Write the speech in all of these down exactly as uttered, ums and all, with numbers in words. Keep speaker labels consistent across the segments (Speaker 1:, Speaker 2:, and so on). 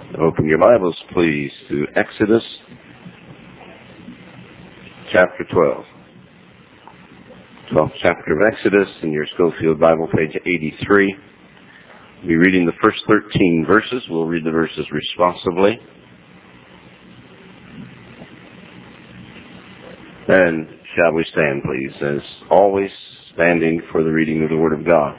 Speaker 1: Open your Bibles, please, to Exodus chapter twelve. twelfth chapter of Exodus in your Schofield Bible, page eighty-three. We'll be reading the first thirteen verses. We'll read the verses responsively. And shall we stand, please, as always, standing for the reading of the Word of God.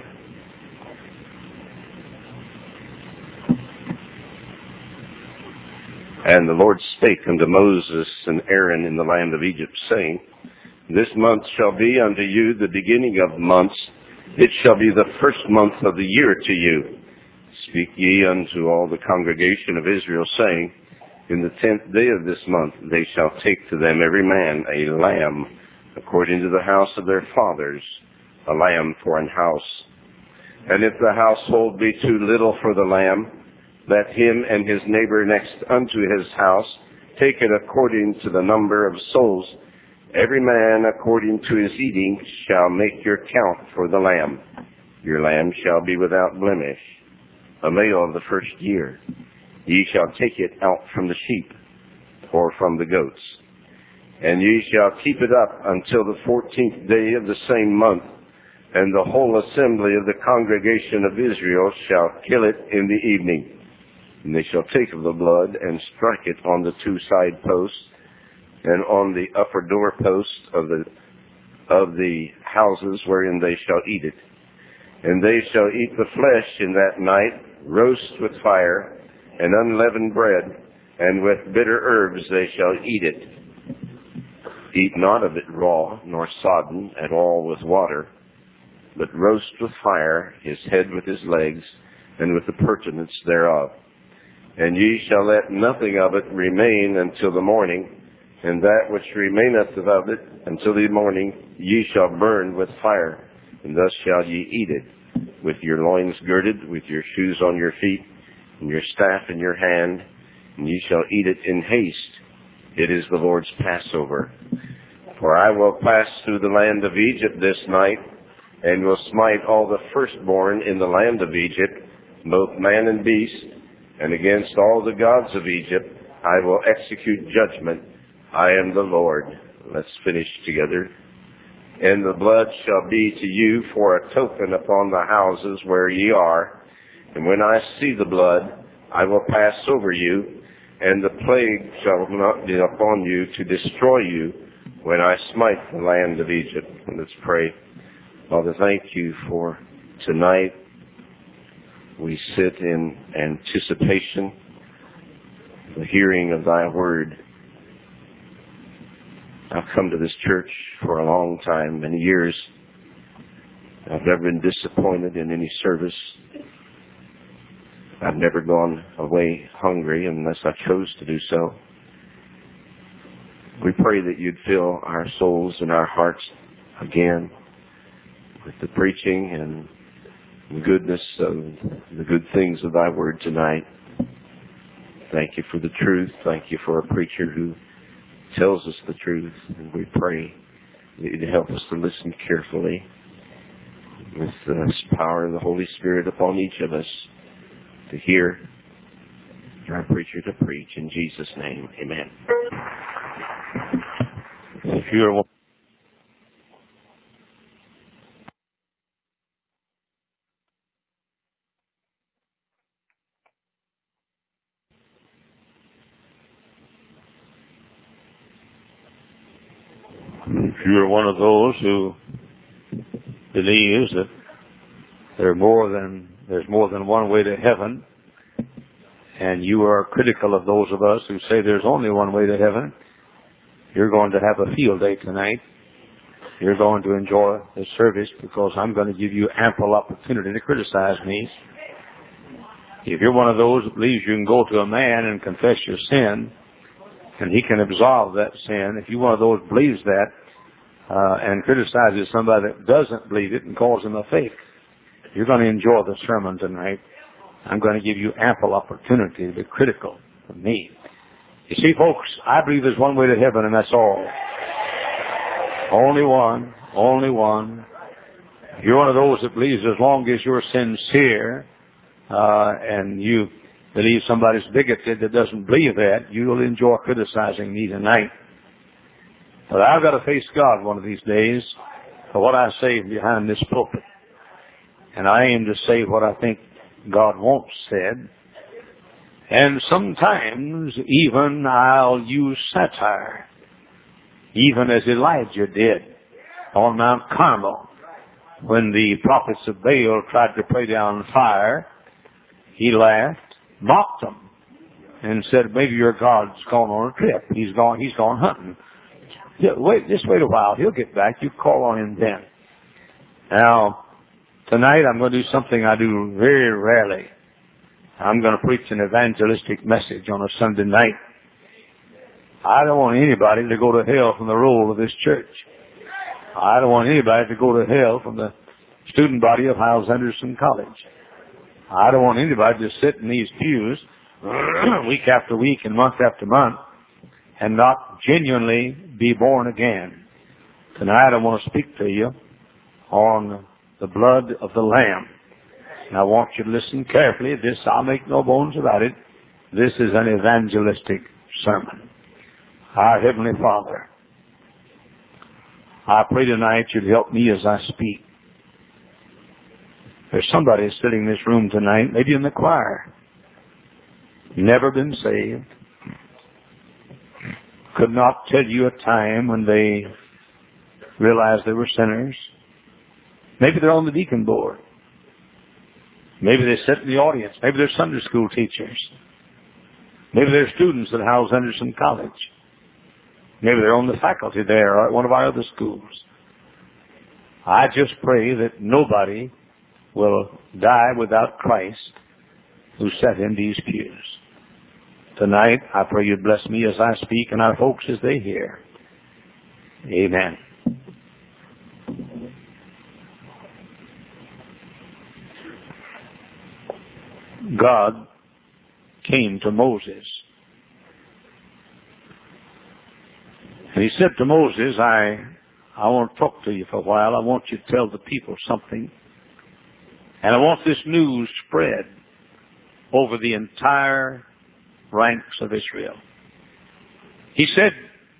Speaker 1: And the Lord spake unto Moses and Aaron in the land of Egypt, saying, This month shall be unto you the beginning of months. It shall be the first month of the year to you. Speak ye unto all the congregation of Israel, saying, In the tenth day of this month they shall take to them every man a lamb, according to the house of their fathers, a lamb for an house. And if the household be too little for the lamb, let him and his neighbor next unto his house take it according to the number of souls. Every man according to his eating shall make your count for the lamb. Your lamb shall be without blemish, a male of the first year. Ye shall take it out from the sheep or from the goats. And ye shall keep it up until the fourteenth day of the same month. And the whole assembly of the congregation of Israel shall kill it in the evening. And they shall take of the blood and strike it on the two side posts and on the upper door posts of the of the houses wherein they shall eat it. And they shall eat the flesh in that night, roast with fire, and unleavened bread, and with bitter herbs they shall eat it. Eat not of it raw, nor sodden at all with water, but roast with fire his head with his legs, and with the purtenance thereof. And ye shall let nothing of it remain until the morning, and that which remaineth of it until the morning ye shall burn with fire, and thus shall ye eat it, with your loins girded, with your shoes on your feet, and your staff in your hand, and ye shall eat it in haste. It is the Lord's Passover. For I will pass through the land of Egypt this night, and will smite all the firstborn in the land of Egypt, both man and beast, and against all the gods of Egypt I will execute judgment. I am the Lord. Let's finish together. And the blood shall be to you for a token upon the houses where ye are. And when I see the blood, I will pass over you, and the plague shall not be upon you to destroy you when I smite the land of Egypt. And let's pray. Father, thank you for tonight. We sit in anticipation of the hearing of thy word. I've come to this church for a long time, many years. I've never been disappointed in any service. I've never gone away hungry unless I chose to do so. We pray that you'd fill our souls and our hearts again with the preaching and the goodness of the good things of thy word tonight. Thank you for the truth. Thank you for a preacher who tells us the truth. And we pray that you'd help us to listen carefully with the power of the Holy Spirit upon each of us to hear our preacher to preach. In Jesus' name, amen. If you're If you're one of those who believes that there are more than there's more than one way to heaven, and you are critical of those of us who say there's only one way to heaven, you're going to have a field day tonight. You're going to enjoy the service because I'm going to give you ample opportunity to criticize me. If you're one of those that believes you can go to a man and confess your sin, and he can absolve that sin, if you're one of those who believes that, Uh, and criticizes somebody that doesn't believe it and calls him a fake, you're going to enjoy the sermon tonight. I'm going to give you ample opportunity to be critical of me. You see, folks, I believe there's one way to heaven, and that's all. Only one. Only one. If you're one of those that believes as long as you're sincere uh, and you
Speaker 2: believe somebody's bigoted that doesn't believe that, you'll enjoy criticizing me tonight. But I've got to face God one of these days for what I say behind this pulpit. And I aim to say what I think God wants said. And sometimes even I'll use satire, even as Elijah did on Mount Carmel. When the prophets of Baal tried to pray down fire, he laughed, mocked them, and said, maybe your God's gone on a trip. He's gone, he's gone hunting. Wait, just wait a while. He'll get back. You call on him then. Now, tonight I'm going to do something I do very rarely. I'm going to preach an evangelistic message on a Sunday night. I don't want anybody to go to hell from the roll of this church. I don't want anybody to go to hell from the student body of Hyles Anderson College. I don't want anybody to sit in these pews week after week and month after month and not genuinely be born again. Tonight I want to speak to you on the blood of the Lamb. And I want you to listen carefully. This, I'll make no bones about it. This is an evangelistic sermon. Our Heavenly Father, I pray tonight you'd help me as I speak. There's somebody sitting in this room tonight, maybe in the choir, never been saved, could not tell you a time when they realized they were sinners. Maybe they're on the deacon board. Maybe they sit in the audience. Maybe they're Sunday school teachers. Maybe they're students at Hyles Anderson College. Maybe they're on the faculty there or at one of our other schools. I just pray that nobody will die without Christ who sat in these pews. Tonight, I pray you bless me as I speak and our folks as they hear. Amen. God came to Moses. And he said to Moses, I, I want to talk to you for a while. I want you to tell the people something. And I want this news spread over the entire ranks of Israel. He said,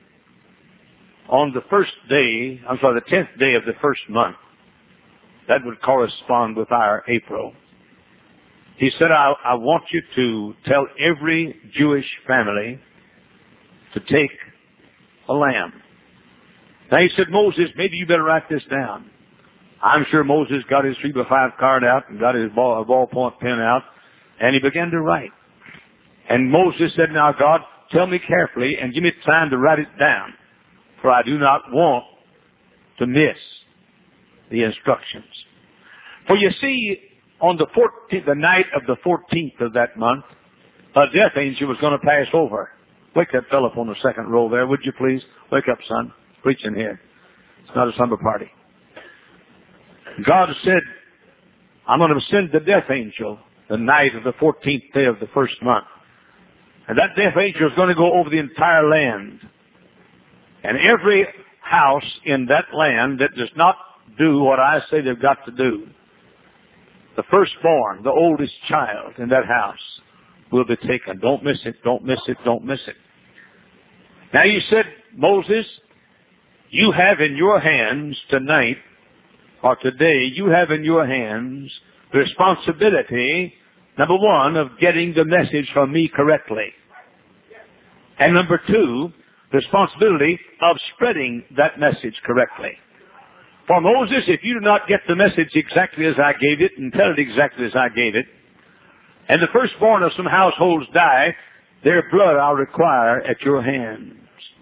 Speaker 2: on the first day, I'm sorry, the tenth day of the first month, that would correspond with our April. He said, I, I want you to tell every Jewish family to take a lamb. Now he said, Moses, maybe you better write this down. I'm sure Moses got his three by five card out and got his ball, ballpoint pen out, and he began to write. And Moses said, now God, tell me carefully and give me time to write it down, for I do not want to miss the instructions. For you see, on the fourteenth, the night of the fourteenth of that month, a death angel was going to pass over. Wake that fellow up on the second row there, would you please? Wake up, son. Preaching here. It's not a slumber party. God said, I'm going to send the death angel the night of the fourteenth day of the first month. And that death angel is going to go over the entire land. And every house in that land that does not do what I say they've got to do, the firstborn, the oldest child in that house, will be taken. Don't miss it, don't miss it, don't miss it. Now you said, Moses, you have in your hands tonight, or today, you have in your hands the responsibility, number one, of getting the message from me correctly. And number two, the responsibility of spreading that message correctly. For Moses, if you do not get the message exactly as I gave it and tell it exactly as I gave it, and the firstborn of some households die, their blood I'll require at your hands.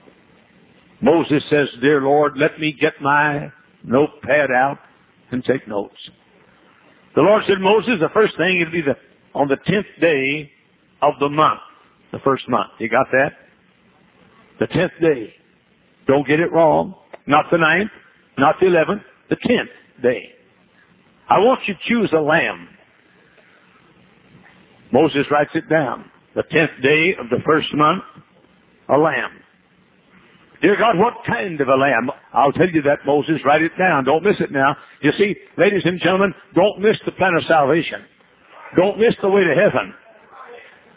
Speaker 2: Moses says, dear Lord, let me get my notepad out and take notes. The Lord said, Moses, the first thing it'll be the, on the tenth day of the month, the first month. You got that? The tenth day. Don't get it wrong. Not the ninth, not the eleventh, the tenth day. I want you to choose a lamb. Moses writes it down. The tenth day of the first month, a lamb. Dear God, what kind of a lamb? I'll tell you that, Moses. Write it down. Don't miss it now. You see, ladies and gentlemen, don't miss the plan of salvation. Don't miss the way to heaven.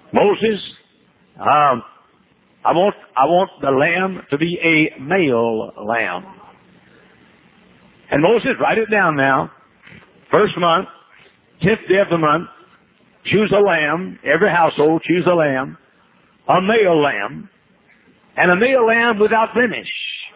Speaker 2: Moses, um, I want, I want the lamb to be a male lamb. And Moses, write it down now. First month, tenth day of the month, choose a lamb. Every household choose a lamb, a male lamb, and a male lamb without blemish.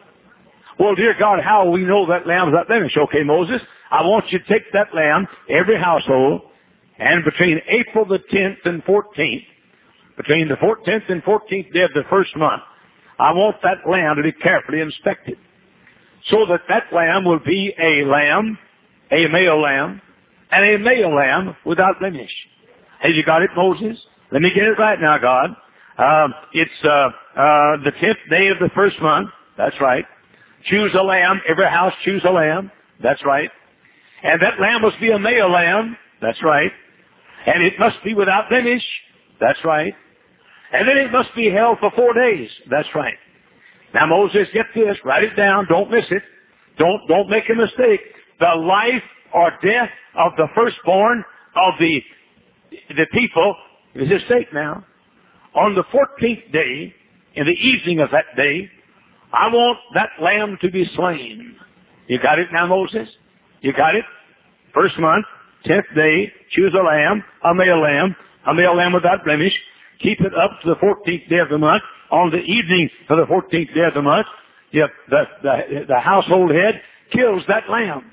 Speaker 2: Well, dear God, how will we know that lamb without blemish? Okay, Moses, I want you to take that lamb, every household, and between April the tenth and fourteenth, between the fourteenth and fourteenth day of the first month, I want that lamb to be carefully inspected, so that that lamb will be a lamb, a male lamb, and a male lamb without blemish. Have you got it, Moses? Let me get it right now, God. Um, it's uh, uh, the tenth day of the first month. That's right. Choose a lamb. Every house choose a lamb. That's right. And that lamb must be a male lamb. That's right. And it must be without blemish. That's right. And then it must be held for four days. That's right. Now, Moses, get this. Write it down. Don't miss it. Don't, don't make a mistake. The life or death of the firstborn of the, the people is at stake now. On the fourteenth day, in the evening of that day, I want that lamb to be slain. You got it now, Moses? You got it? First month, tenth day, choose a lamb, a male lamb, a male lamb without blemish. Keep it up to the fourteenth day of the month. On the evening of the fourteenth day of the month, the, the, the, the household head kills that lamb.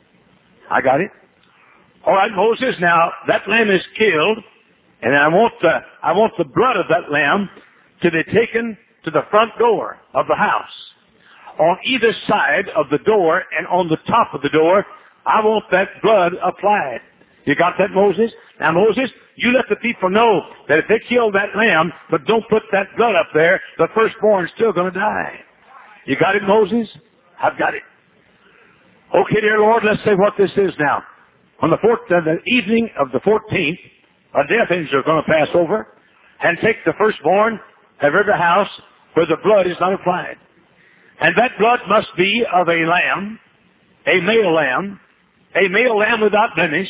Speaker 2: I got it? All right, Moses, now that lamb is killed, and I want the, I want the blood of that lamb to be taken to the front door of the house. On either side of the door and on the top of the door, I want that blood applied. You got that, Moses? Now, Moses, you let the people know that if they kill that lamb, but don't put that blood up there, the firstborn's still going to die. You got it, Moses? I've got it. Okay, dear Lord, let's say what this is now. On the, fourth, uh, the evening of the fourteenth, a death angel is going to pass over and take the firstborn of every house where the blood is not applied. And that blood must be of a lamb, a male lamb, a male lamb without blemish,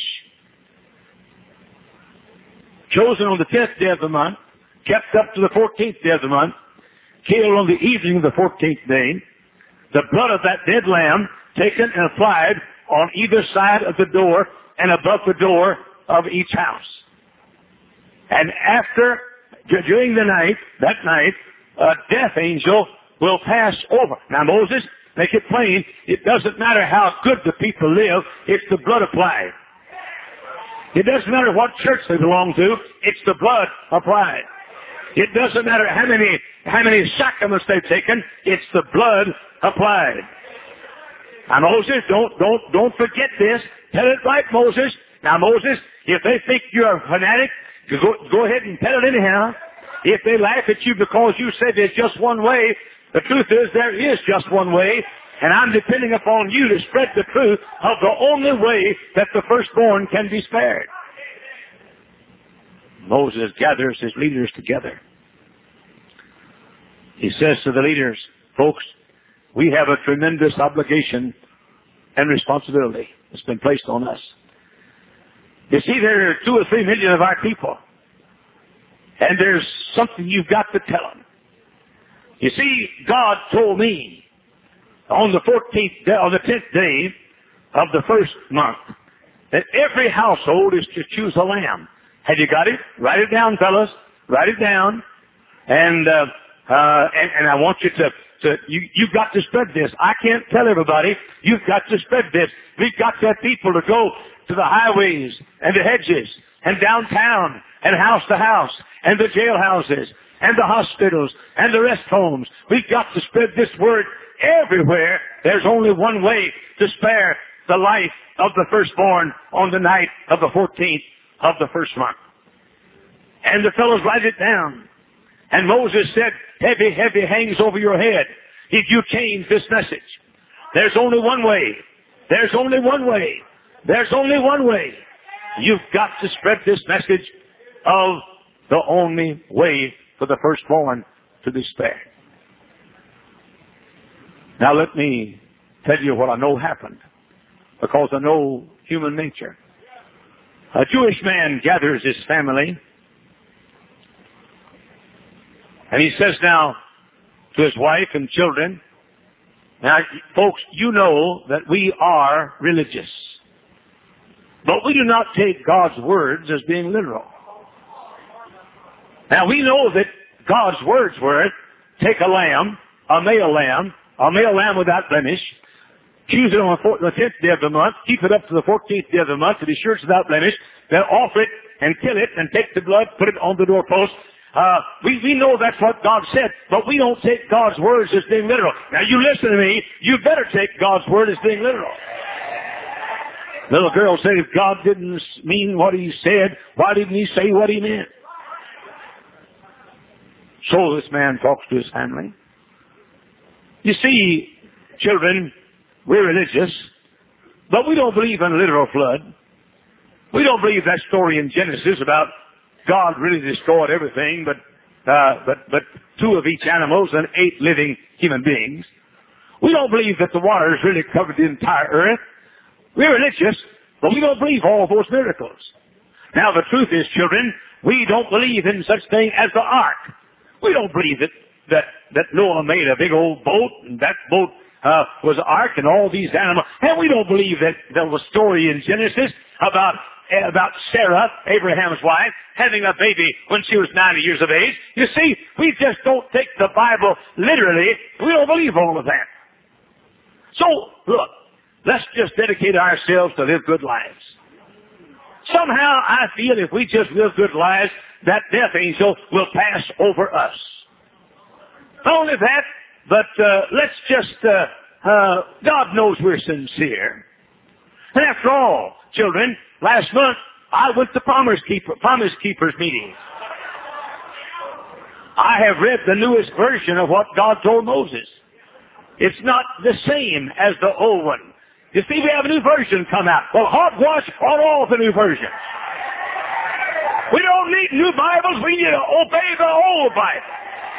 Speaker 2: chosen on the tenth day of the month, kept up to the fourteenth day of the month, killed on the evening of the fourteenth day, the blood of that dead lamb taken and applied on either side of the door and above the door of each house. And after, during the night, that night, a death angel will pass over. Now, Moses, make it plain, it doesn't matter how good the people live, it's the blood applied. It doesn't matter what church they belong to, it's the blood applied. It doesn't matter how many, how many sacraments they've taken, it's the blood applied. Now, Moses, don't, don't, don't forget this. Tell it right, Moses. Now, Moses, if they think you're a fanatic, you go, go ahead and tell it anyhow. If they laugh at you because you say there's just one way, the truth is there is just one way, and I'm depending upon you to spread the truth of the only way that the firstborn can be spared. Moses gathers his leaders together. He says to the leaders, folks, we have a tremendous obligation and responsibility that's been placed on us. You see, there are two or three million of our people, and there's something you've got to tell them. You see, God told me on the fourteenth day, on the tenth day of the first month, that every household is to choose a lamb. Have you got it? Write it down, fellas. Write it down. And, uh, uh, and, and I want you to, to you, you've got to spread this. I can't tell everybody. You've got to spread this. We've got to have people to go to the highways and the hedges and downtown and house to house and the jailhouses and the hospitals and the rest homes. We've got to spread this word everywhere. There's only one way to spare the life of the firstborn on the night of the fourteenth of the first month. And the fellows write it down. And Moses said, heavy, heavy hangs over your head if you change this message. There's only one way. There's only one way. There's only one way. You've got to spread this message of the only way for the firstborn to be spared. Now let me tell you what I know happened, because I know human nature. A Jewish man gathers his family And he says now to his wife and children, now, folks, you know that we are religious. But we do not take God's words as being literal. Now, we know that God's words were, take a lamb, a male lamb, a male lamb without blemish, choose it on the tenth day of the month, keep it up to the fourteenth day of the month to be sure it's without blemish, then offer it and kill it and take the blood, put it on the doorpost. Uh, we, we know that's what God said, but we don't take God's words as being literal. Now you listen to me, you better take God's word as being literal. Little girl said, if God didn't mean what he said, why didn't he say what he meant? So this man talks to his family. You see, children, we're religious, but we don't believe in a literal flood. We don't believe that story in Genesis about God really destroyed everything, but uh, but but two of each animals and eight living human beings. We don't believe that the waters really covered the entire earth. We're religious, but we don't believe all of those miracles. Now the truth is, children, we don't believe in such thing as the ark. We don't believe that that that Noah made a big old boat, and that boat uh, was an ark, and all these animals. And we don't believe that there was a story in Genesis about about Sarah, Abraham's wife, having a baby when she was ninety years of age. You see, we just don't take the Bible literally. We don't believe all of that. So, look, let's just dedicate ourselves to live good lives. Somehow I feel if we just live good lives, that death angel will pass over us. Not only that, but uh, let's just, uh, uh, God knows we're sincere. And after all, children, last month I went to Promise Keeper, Promise Keepers meeting. I have read the newest version of what God told Moses. It's not the same as the old one. You see, we have a new version come out. Well, hogwash on all the new version. We don't need new Bibles. We need to obey the old Bible.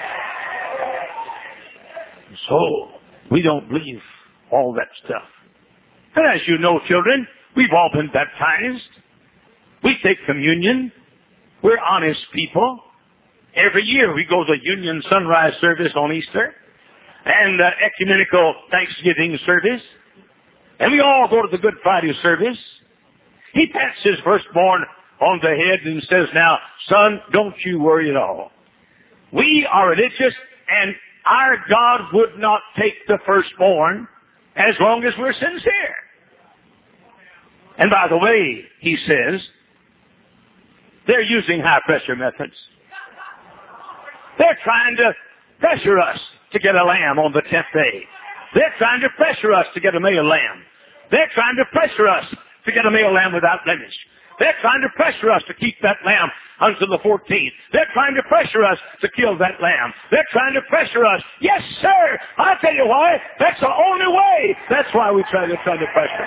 Speaker 2: So, we don't believe all that stuff. And as you know, children, we've all been baptized. We take communion. We're honest people. Every year we go to Union Sunrise service on Easter and uh, ecumenical Thanksgiving service. And we all go to the Good Friday service. He pats his firstborn on the head and says, now, son, don't you worry at all. We are religious, and our God would not take the firstborn as long as we're sincere. And by the way, he says, they're using high-pressure methods. They're trying to pressure us to get a lamb on the tenth day. They're trying to pressure us to get a male lamb. They're trying to pressure us to get a male lamb without blemish. They're trying to pressure us to keep that lamb until the fourteenth. They're trying to pressure us to kill that lamb. They're trying to pressure us. Yes, sir. I'll tell you why. That's the only way. That's why we try to try to pressure.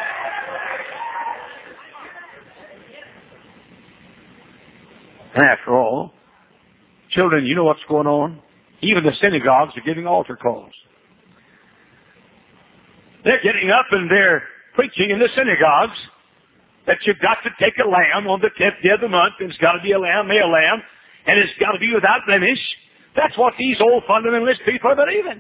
Speaker 2: And after all, children, you know what's going on? Even the synagogues are giving altar calls. They're getting up and they're preaching in the synagogues that you've got to take a lamb on the tenth day of the month, and it's got to be a lamb, male lamb, and it's got to be without blemish. That's what these old fundamentalist people are believing.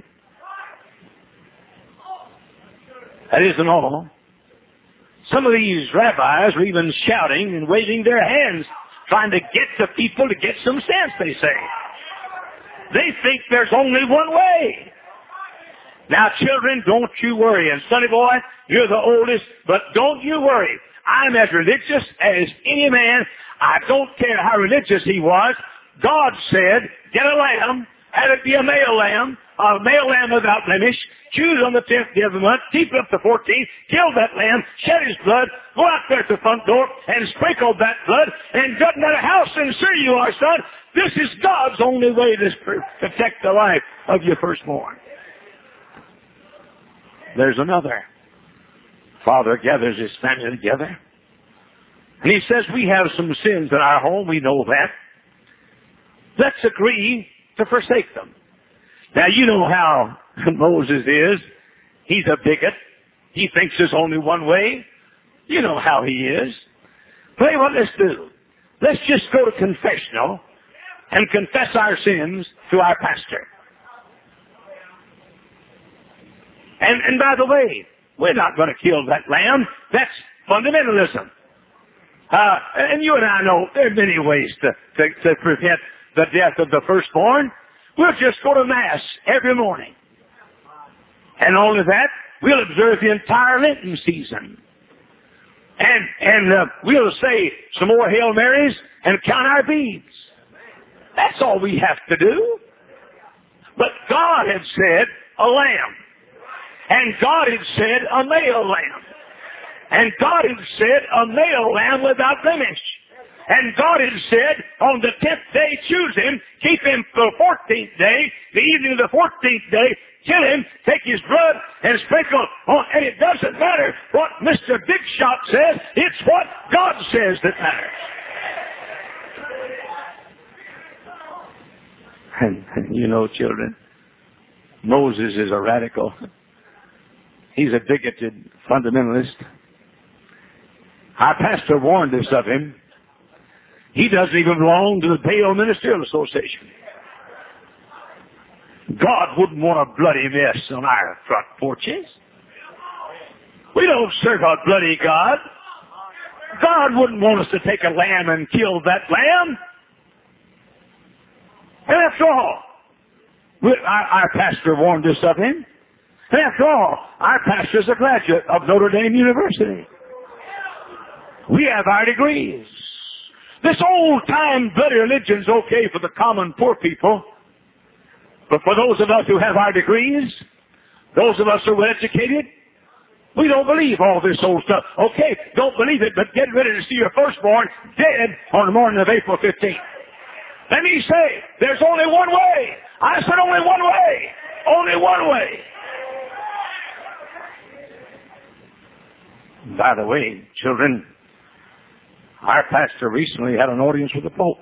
Speaker 2: That isn't all. Some of these rabbis are even shouting and waving their hands, trying to get the people to get some sense, they say. They think there's only one way. Now, children, don't you worry. And, sonny boy, you're the oldest, but don't you worry. I'm as religious as any man. I don't care how religious he was. God said, get a lamb, have it be a male lamb, a male lamb without blemish, choose on the tenth day of the month, keep it up to fourteenth, kill that lamb, shed his blood, go out there to the front door and sprinkle that blood, and doesn't matter how sincere you are, son, this is God's only way to protect the life of your firstborn. There's another. Father gathers his family together. And he says, we have some sins in our home. We know that. Let's agree to forsake them. Now, you know how Moses is. He's a bigot. He thinks there's only one way. You know how he is. Tell you what, let's do. Let's just go to confessional and confess our sins to our pastor. And, and by the way, we're not going to kill that lamb. That's fundamentalism. Uh, and you and I know there are many ways to, to, to prevent the death of the firstborn. We'll just go to Mass every morning. And only that, we'll observe the entire Lenten season. And, and uh, we'll say some more Hail Marys and count our beads. That's all we have to do. But God had said a lamb. And God had said a male lamb. And God had said a male lamb without blemish. And God had said, on the tenth day, choose him, keep him for the fourteenth day, the evening of the fourteenth day, kill him, take his blood, and sprinkle on. And it doesn't matter what Mister Big Shot says, it's what God says that matters. And, and you know, children, Moses is a radical. He's a bigoted fundamentalist. Our pastor warned us of him. He doesn't even belong to the Baal Ministerial Association. God wouldn't want a bloody mess on our front porches. We don't serve a bloody God. God wouldn't want us to take a lamb and kill that lamb. And after all, we, our, our pastor warned us of him. And after all, our pastor is a graduate of Notre Dame University. We have our degrees. This old-time bloody religion's okay for the common poor people. But for those of us who have our degrees, those of us who are educated, we don't believe all this old stuff. Okay, don't believe it, but get ready to see your firstborn dead on the morning of April fifteenth. Let me say, there's only one way. I said only one way. Only one way. By the way, children, our pastor recently had an audience with the Pope.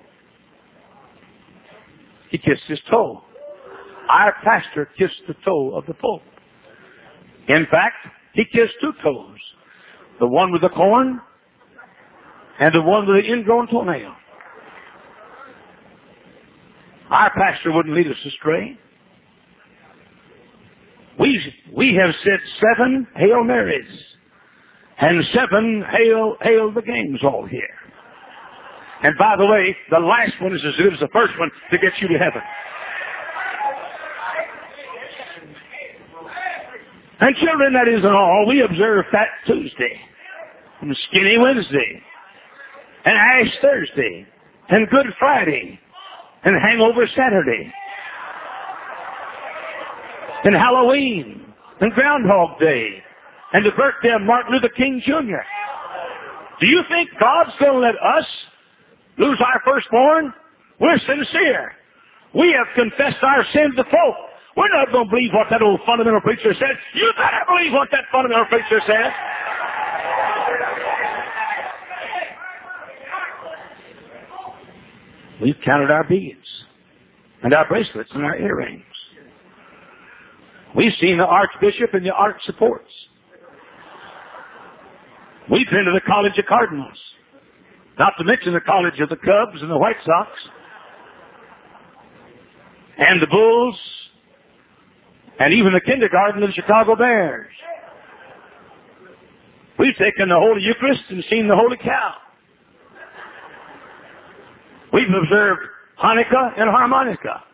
Speaker 2: He kissed his toe. Our pastor kissed the toe of the Pope. In fact, he kissed two toes. The one with the corn and the one with the ingrown toenail. Our pastor wouldn't lead us astray. We, we have said seven Hail Marys. And seven hail, hail the games all here. And by the way, the last one is as good as the first one to get you to heaven. And children, that isn't all. We observe Fat Tuesday, and Skinny Wednesday, and Ash Thursday, and Good Friday, and Hangover Saturday, and Halloween, and Groundhog Day, and the birthday of Martin Luther King Junior Do you think God's going to let us lose our firstborn? We're sincere. We have confessed our sins to the Pope. We're not going to believe what that old fundamental preacher said. You better believe what that fundamental preacher said. We've counted our beads and our bracelets and our earrings. We've seen the Archbishop and the Arch supports. We've been to the College of Cardinals, not to mention the College of the Cubs and the White Sox, and the Bulls, and even the kindergarten of the Chicago Bears. We've taken the Holy Eucharist and seen the Holy Cow. We've observed Hanukkah and harmonica.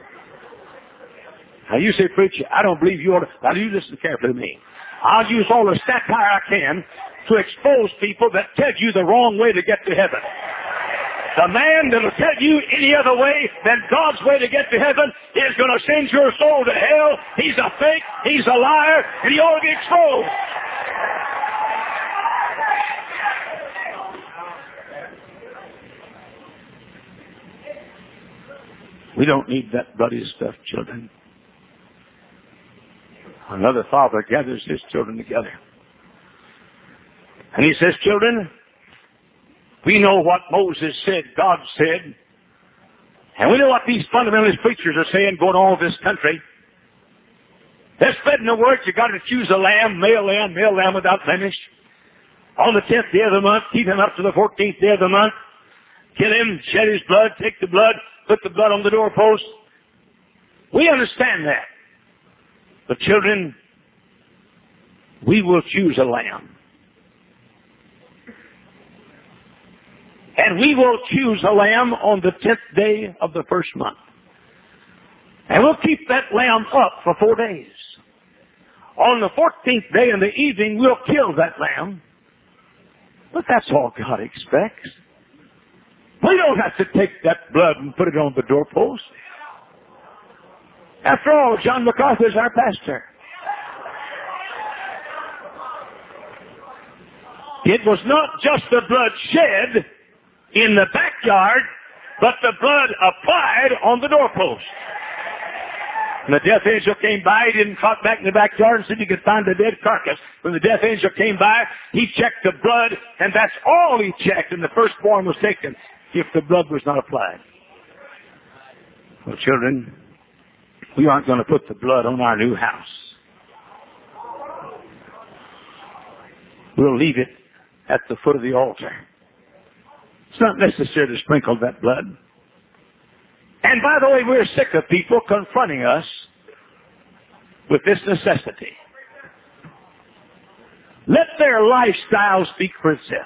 Speaker 2: Now you say, preacher, I don't believe you ought to. Now you listen carefully to me. I'll use all the satire I can to expose people that tell you the wrong way to get to heaven. The man that will tell you any other way than God's way to get to heaven is going to send your soul to hell. He's a fake, he's a liar, and he ought to be exposed. We don't need that bloody stuff, children. Another father gathers his children together. And he says, children, we know what Moses said, God said, and we know what these fundamentalist preachers are saying going on in this country. They're spreading the word, you got to choose a lamb, male lamb, male lamb without blemish. On the tenth day of the month, keep him up to the fourteenth day of the month. kill him, shed his blood, take the blood, put the blood on the doorpost. We understand that. But children, we will choose a lamb. And we will choose a lamb on the tenth day of the first month. And we'll keep that lamb up for four days. On the fourteenth day in the evening, we'll kill that lamb. But that's all God expects. We don't have to take that blood and put it on the doorpost. After all, John MacArthur is our pastor. It was not just the blood shed in the backyard, but the blood applied on the doorpost. When the death angel came by, he didn't trot back in the backyard and said he could find a dead carcass. When the death angel came by, he checked the blood, and that's all he checked, and the firstborn was taken if the blood was not applied. Well, children, we aren't going to put the blood on our new house. We'll leave it at the foot of the altar. It's not necessary to sprinkle that blood. And by the way, we're sick of people confronting us with this necessity. Let their lifestyle speak for itself.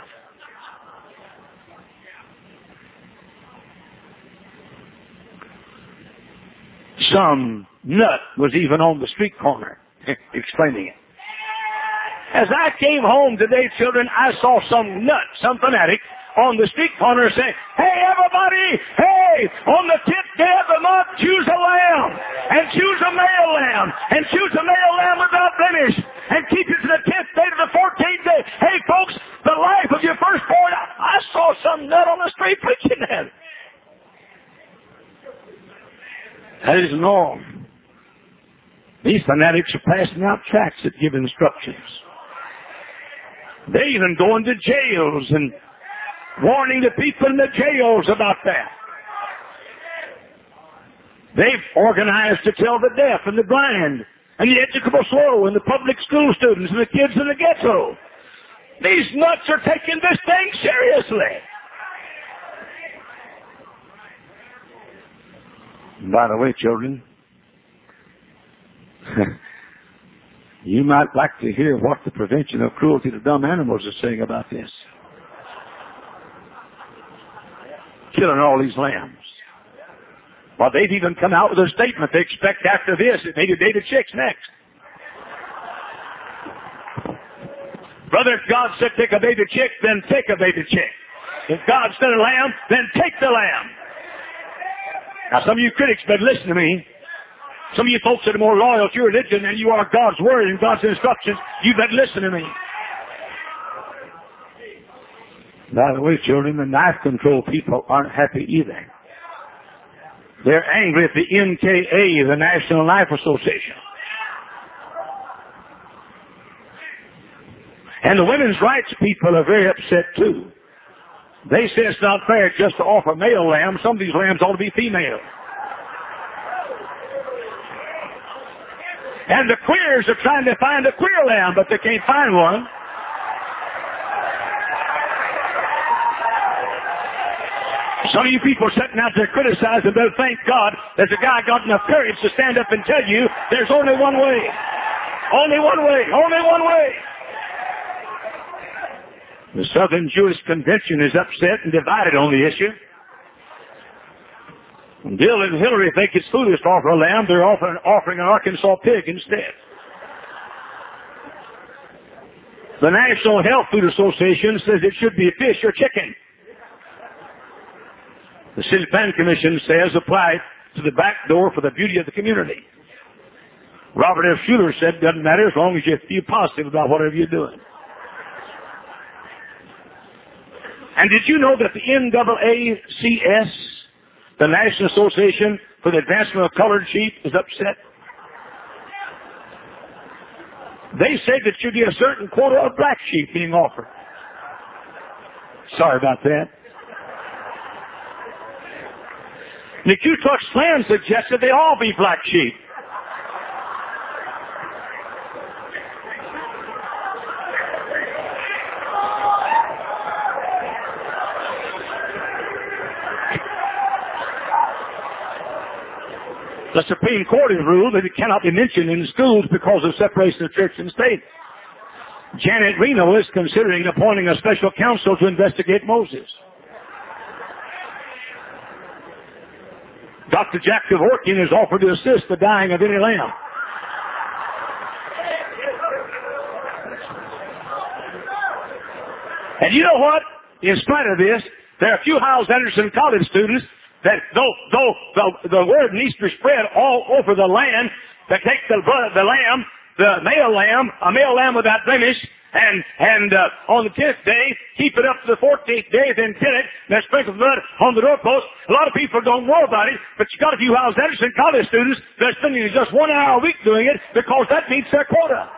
Speaker 2: Some nut was even on the street corner explaining it. As I came home today, children, I saw some nut, some fanatic, on the street corner saying, "Hey, everybody, hey, on the tenth day of the month, choose a lamb, and choose a male lamb, and choose a male lamb without blemish, and keep it to the tenth day to the fourteenth day. Hey, folks, the life of your firstborn." I saw some nut on the street preaching that. That isn't all. These fanatics are passing out tracts that give instructions. They even go into jails and warning the people in the jails about that. They've organized to tell the deaf and the blind and the educable slow and the public school students and the kids in the ghetto. These nuts are taking this thing seriously. By the way, children, you might like to hear what the Prevention of Cruelty to Dumb Animals is saying about this. Killing all these lambs. Well, they've even come out with a statement. They expect after this that maybe baby chicks next. Brother, if God said take a baby chick, then take a baby chick. If God said a lamb, then take the lamb. Now, some of you critics better listen to me. Some of you folks that are more loyal to your religion than you are God's word and God's instructions, you better listen to me. By the way, children, the knife control people aren't happy either. They're angry at the N K A, the National Knife Association. And the women's rights people are very upset too. They say it's not fair just to offer male lambs. Some of these lambs ought to be female. And the queers are trying to find a queer lamb, but they can't find one. Some of you people sitting out there criticizing, but thank God there's a guy got enough courage to stand up and tell you there's only one way. Only one way. Only one way. The Southern Jewish Convention is upset and divided on the issue. Bill and Hillary think it's foolish to offer a lamb. They're offering, offering an Arkansas pig instead. The National Health Food Association says it should be fish or chicken. The City Plan Commission says apply it to the back door for the beauty of the community. Robert F. Schuller said doesn't matter as long as you feel positive about whatever you're doing. And did you know that the N double A C S, the National Association for the Advancement of Colored Sheep, is upset? They say that should be a certain quota of black sheep being offered. Sorry about that. The Ku Klux Klan suggested they all be black sheep. The Supreme Court has ruled that it cannot be mentioned in the schools because of separation of church and state. Janet Reno is considering appointing a special counsel to investigate Moses. Doctor Jack Kevorkian has offered to assist the dying of any lamb. And you know what? In spite of this, there are a few Hyles Anderson College students that though, though the, the word needs to spread all over the land, that take the blood of the lamb, the male lamb, a male lamb without blemish, and and uh, on the tenth day, keep it up to the fourteenth day, then kill it, and then sprinkle blood on the doorpost. A lot of people don't know about it, but you got a few Hyles Anderson College students that are spending just one hour a week doing it because that meets their quota.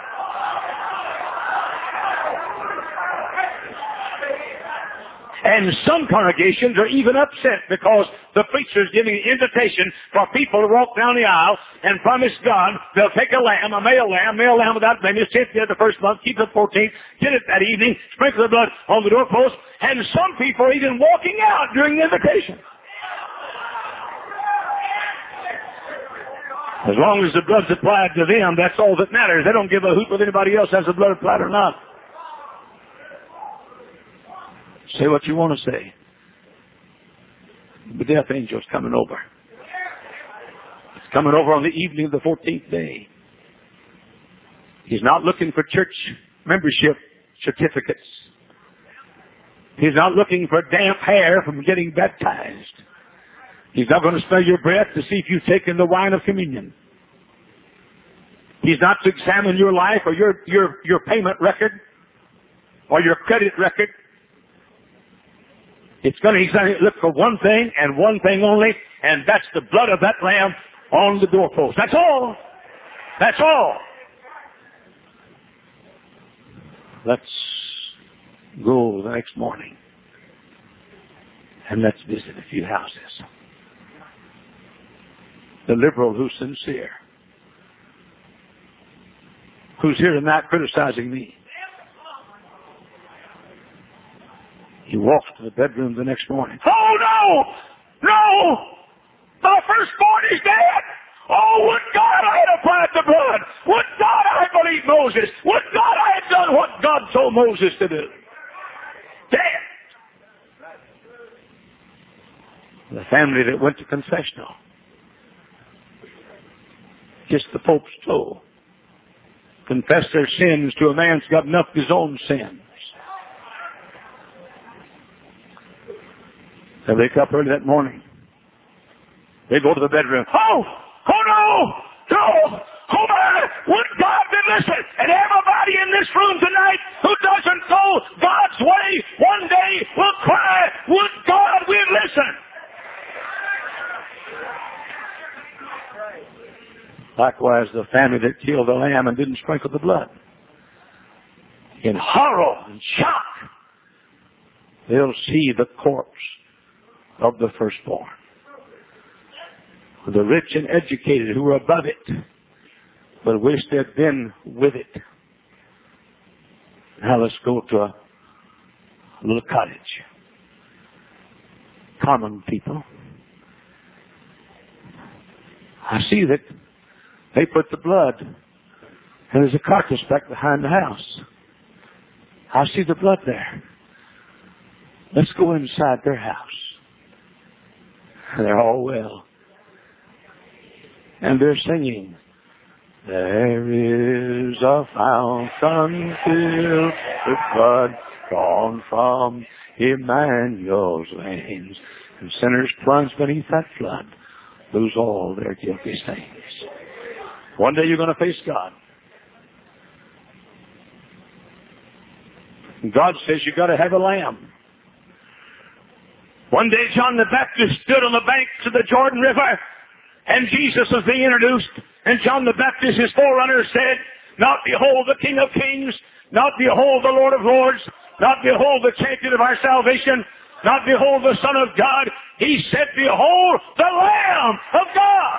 Speaker 2: And some congregations are even upset because the preacher is giving an invitation for people to walk down the aisle and promise God they'll take a lamb, a male lamb, male lamb without blemish, tenth day of the first month, keep it fourteenth, get it that evening, sprinkle the blood on the doorpost, and some people are even walking out during the invitation. As long as the blood's applied to them, that's all that matters. They don't give a hoot whether anybody else has the blood applied or not. Say what you want to say. The death angel's coming over. It's coming over on the evening of the fourteenth day. He's not looking for church membership certificates. He's not looking for damp hair from getting baptized. He's not going to smell your breath to see if you've taken the wine of communion. He's not to examine your life or your, your, your payment record or your credit record. It's going to, he's going to look for one thing and one thing only, and that's the blood of that lamb on the doorpost. That's all. That's all. Let's go the next morning and let's visit a few houses. The liberal who's sincere, who's here tonight criticizing me. He walks to the bedroom the next morning. Oh, no! No! My firstborn is dead! Oh, would God I had applied the blood! Would God I had believed Moses! Would God I had done what God told Moses to do! Dead! The family that went to confessional kissed the Pope's toe, confessed their sins to a man who's got enough of his own sins. They wake up early that morning. They go to the bedroom. Oh! Oh no! No! Oh my! Would God be listening? And everybody in this room tonight who doesn't know God's way one day will cry, would God we listen? Likewise, the family that killed the lamb and didn't sprinkle the blood. In horror and shock, they'll see the corpse of the firstborn. The rich and educated who were above it, but wish they'd been with it. Now let's go to a little cottage. Common people. I see that they put the blood, and there's a carcass back behind the house. I see the blood there. Let's go inside their house. They're all well. And they're singing, there is a fountain filled with blood drawn from Emmanuel's veins. And sinners plunge beneath that flood, lose all their guilty stains. One day you're going to face God. God says you got to have a lamb. One day John the Baptist stood on the banks of the Jordan River, and Jesus was being introduced, and John the Baptist, his forerunner, said, not behold the King of Kings, not behold the Lord of Lords, not behold the champion of our salvation, not behold the Son of God. He said, behold the Lamb of God.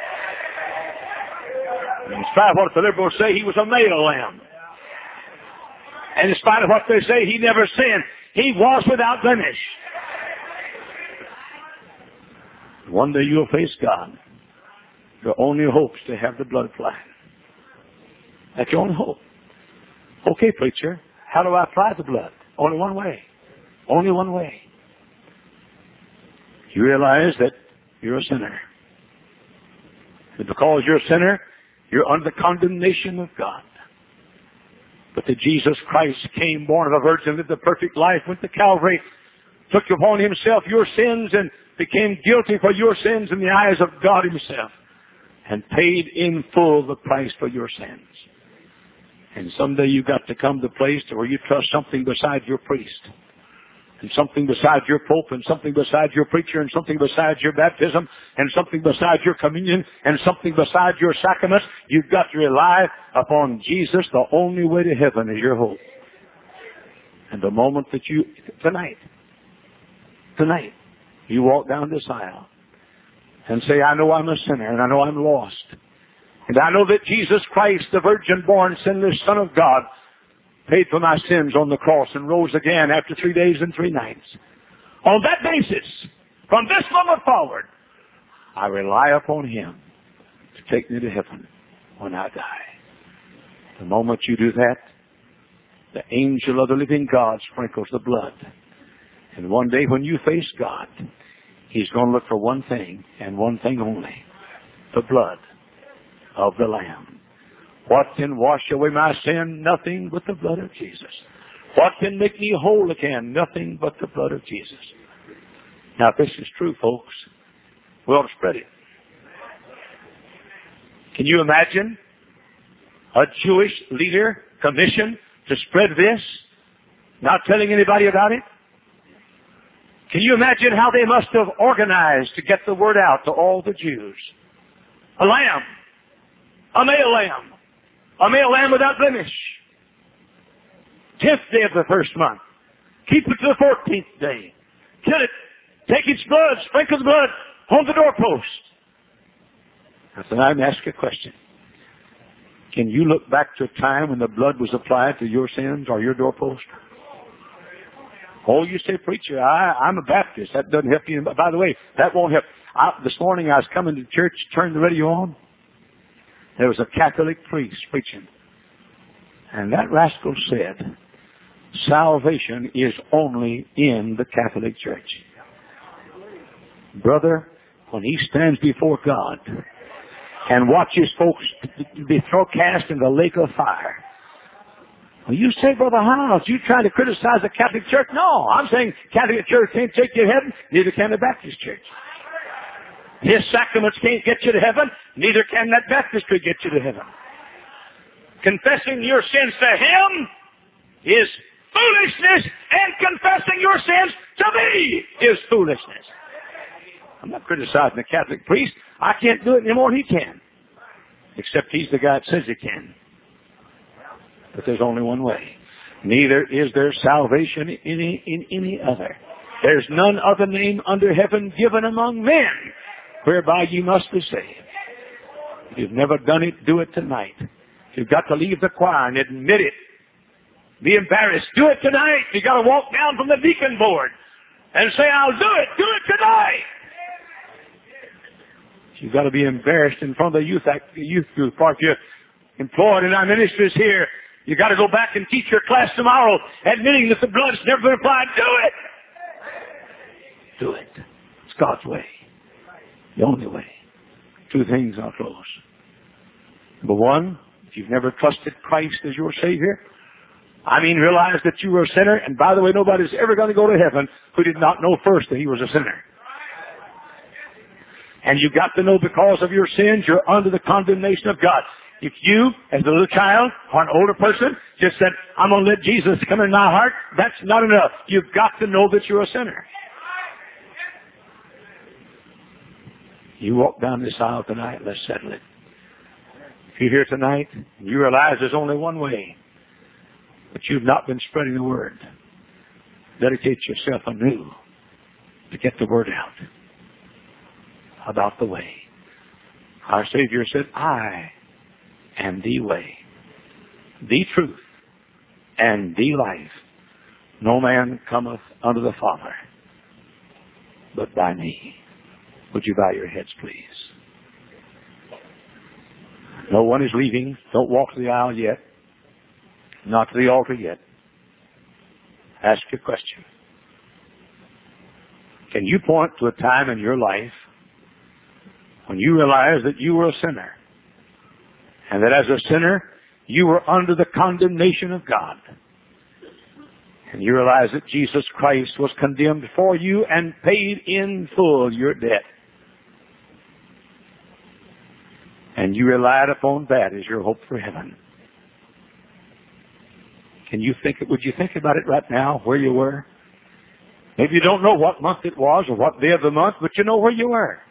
Speaker 2: In spite of what the liberals say, he was a male lamb. And in spite of what they say, he never sinned. He was without blemish. One day you'll face God. Your only hope is to have the blood flying. That's your only hope. Okay, preacher, how do I apply the blood? Only one way. Only one way. You realize that you're a sinner. And because you're a sinner, you're under the condemnation of God. But that Jesus Christ came, born of a virgin, lived a perfect life, went to Calvary, took upon himself your sins and became guilty for your sins in the eyes of God himself, and paid in full the price for your sins. And someday you got to come to a place where you trust something besides your priest, and something besides your pope, and something besides your preacher, and something besides your baptism, and something besides your communion, and something besides your sacraments. You've got to rely upon Jesus. The only way to heaven is your hope. And the moment that you, tonight, tonight, you walk down this aisle and say, I know I'm a sinner, and I know I'm lost. And I know that Jesus Christ, the virgin-born, sinless Son of God, paid for my sins on the cross and rose again after three days and three nights. On that basis, from this moment forward, I rely upon him to take me to heaven when I die. The moment you do that, the angel of the living God sprinkles the blood. And one day when you face God, he's going to look for one thing and one thing only: the blood of the Lamb. What can wash away my sin? Nothing but the blood of Jesus. What can make me whole again? Nothing but the blood of Jesus. Now, if this is true, folks, we ought to spread it. Can you imagine a Jewish leader commissioned to spread this, not telling anybody about it? Can you imagine how they must have organized to get the word out to all the Jews? A lamb. A male lamb. A male lamb without blemish. Tenth day of the first month. Keep it to the fourteenth day. Kill it. Take its blood. Sprinkle the blood on the doorpost. Now, so I'm asking a question. Can you look back to a time when the blood was applied to your sins or your doorpost? Oh, you say, preacher, I, I'm a Baptist. That doesn't help you. By the way, that won't help. I, this morning I was coming to church, turned the radio on. There was a Catholic priest preaching. And that rascal said, salvation is only in the Catholic Church. Brother, when he stands before God and watches folks be thrown cast in the lake of fire, well, you say, Brother Howells, you trying to criticize the Catholic Church? No, I'm saying Catholic Church can't take you to heaven, neither can the Baptist Church. His sacraments can't get you to heaven, neither can that baptistry get you to heaven. Confessing your sins to him is foolishness, and confessing your sins to me is foolishness. I'm not criticizing the Catholic priest. I can't do it any more than he can. Except he's the guy that says he can. But there's only one way. Neither is there salvation in any, in any other. There's none other name under heaven given among men whereby you must be saved. If you've never done it, do it tonight. You've got to leave the choir and admit it. Be embarrassed. Do it tonight. You've got to walk down from the deacon board and say, I'll do it. Do it tonight. You've got to be embarrassed in front of the youth, youth group. Or if you're employed in our ministries here, you've got to go back and teach your class tomorrow admitting that the blood's never been applied. Do it. Do it. It's God's way. The only way. Two things I'll close. Number one, if you've never trusted Christ as your Savior, I mean realize that you were a sinner, and by the way, nobody's ever going to go to heaven who did not know first that he was a sinner. And you've got to know because of your sins, you're under the condemnation of God. If you, as a little child or an older person, just said, I'm going to let Jesus come in my heart, that's not enough. You've got to know that you're a sinner. You walk down this aisle tonight, let's settle it. If you're here tonight, you realize there's only one way, but you've not been spreading the word. Dedicate yourself anew to get the word out about the way. Our Savior said, I am the way, the truth, and the life. No man cometh unto the Father but by me. Would you bow your heads, please? No one is leaving. Don't walk to the aisle yet. Not to the altar yet. Ask your question. Can you point to a time in your life when you realized that you were a sinner, and that as a sinner you were under the condemnation of God, and you realized that Jesus Christ was condemned for you and paid in full your debt, and you relied upon that as your hope for heaven? Can you think, would you think about it right now, where you were? Maybe you don't know what month it was or what day of the month, but you know where you were.